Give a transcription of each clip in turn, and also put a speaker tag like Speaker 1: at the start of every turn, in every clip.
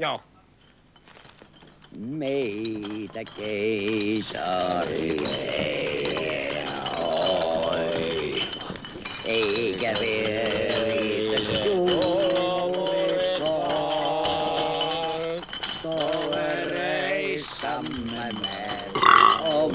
Speaker 1: Joo.
Speaker 2: Meitä keisari ei oi, eikä veristä juurikaan, tovereissamme meillä on.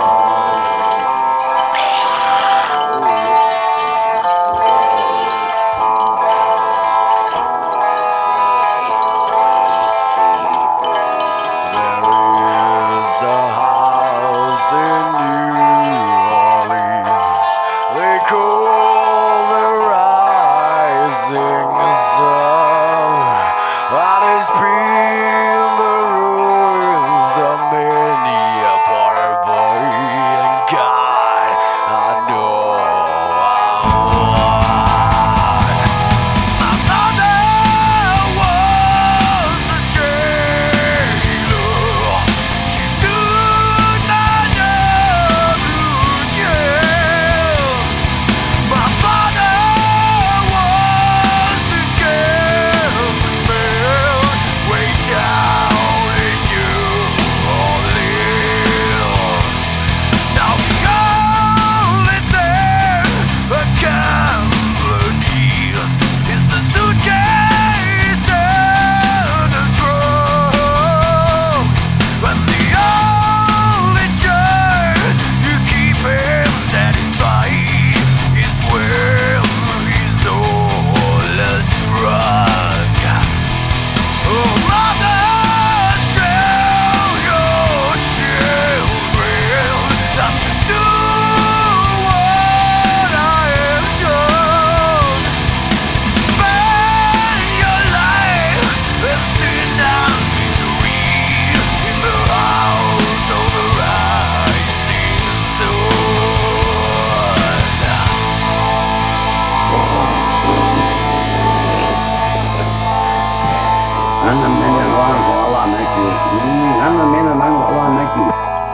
Speaker 2: Anna mennä vaan, kun ala näkyy. Anna mennä vaan, kun ala näkyy.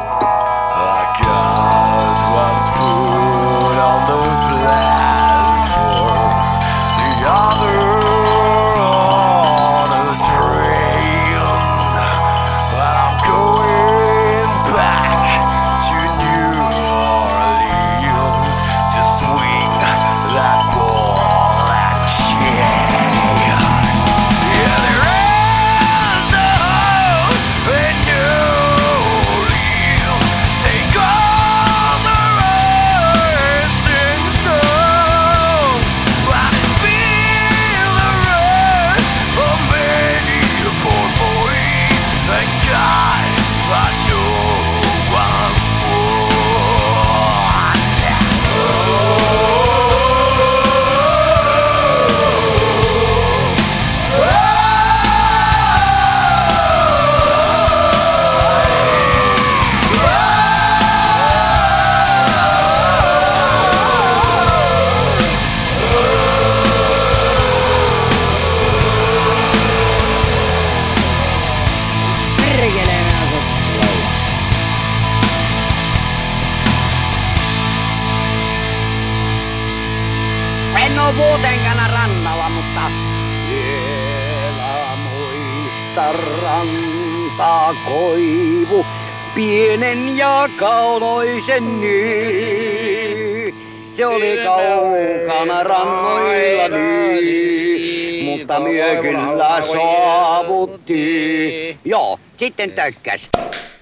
Speaker 3: I got one foot on the platform, the other on a train. But I'm going back to New Orleans to swing that ball and chain. Yeah, there is a house in New Orleans. They call the racing soul, but it's been the rush of many a poor boy. Thank God I know I'm
Speaker 2: En oo muutenkään rannalla, mutta vielä muista rantaa koivu, pienen ja kaunoisen niin. Se oli kaukana rannoilla niin, mutta myö kyllä saavuttiin. Joo, sitten tökkäs.